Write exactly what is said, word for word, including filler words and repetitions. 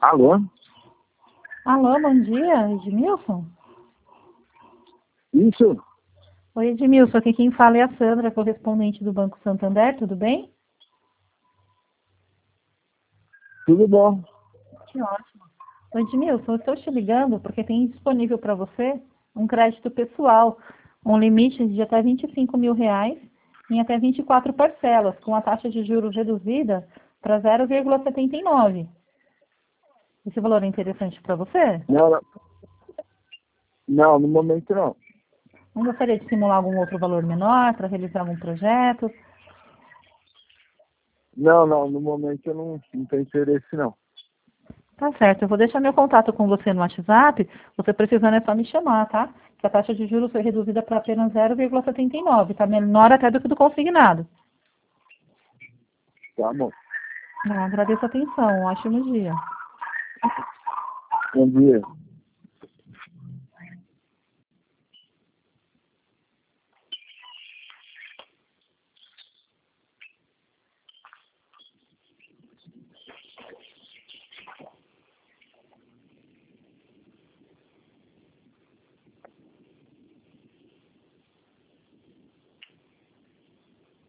Alô? Alô, bom dia, Edmilson? Isso? Oi, Edmilson, aqui quem fala é a Sandra, correspondente do Banco Santander, tudo bem? Tudo bom? Que ótimo. Oi, Edmilson, eu estou te ligando porque tem disponível para você um crédito pessoal, um limite de até vinte e cinco mil reais em até vinte e quatro parcelas, com a taxa de juros reduzida para zero vírgula setenta e nove. Esse valor é interessante para você? Não, não, não, no momento não. Não gostaria de simular algum outro valor menor para realizar algum projeto? Não, não, no momento eu não, não tenho interesse não. Tá certo, eu vou deixar meu contato com você no WhatsApp. Você precisando é só me chamar, tá? Que a taxa de juros foi reduzida para apenas zero vírgula setenta e nove, tá menor até do que do consignado. Tá bom. Não, agradeço a atenção, um ótimo dia. Bom dia.